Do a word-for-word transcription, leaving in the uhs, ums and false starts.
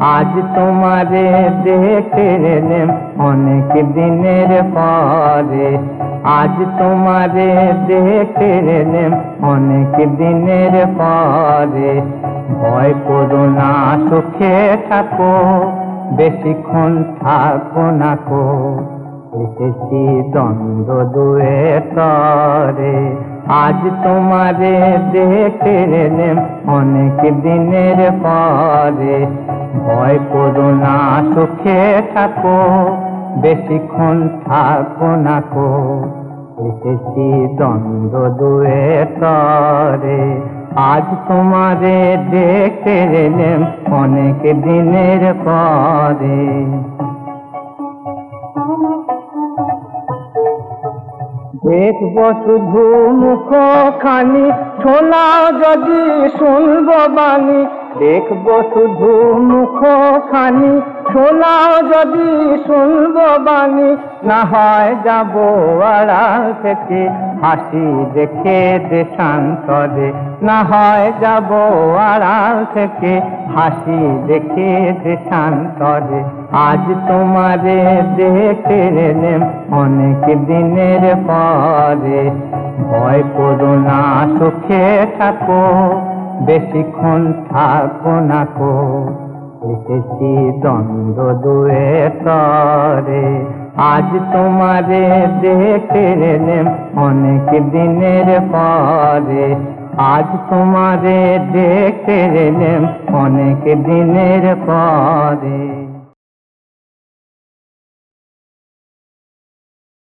আজ তোমারে দেখে এলেম অনেক দিনের পরে। আজ তোমারে দেখে এলেম অনেক দিনের পরে। ভয় করো না, সুখে থাকো, বেশিক্ষণ থাকো না কো। এসেছি দ্বন্দ্ব দুয়ে তরে। আজ তোমারে দেখে এলেম অনেক দিনের পরে। ভয় করো না, সুখে থাকো, বেশিক্ষণ থাকো না কো। এসেছি দ্বন্দ্ব দুয়ে তরে। আজ তোমারে দেখে এলেম অনেক দিনের পরে। দেখবো শুধু মুখ খানি, শোনাও যদি শুনবো বাণী। দেখবো শুধু মুখ খানি, শোনাও যদি শুনবো বাণী। না হয় যাবো আড়াল থেকে, হাসি দেখে দেশান্তরে। না হয় যাবো আড়াল থেকে, হাসি দেখে দেশান্তরে। আজ তোমারে দেখে এলেম অনেক দিনের পরে। ভয় করো না, সুখে থাকো, বেশিক্ষণ থাকো না কো। এসেছি দ্বন্দ্ব দুয়ে তরে। আজ তোমারে দেখে এলেম অনেক দিনের পরে। আজ তোমারে দেখে এলেম অনেক দিনের পরে।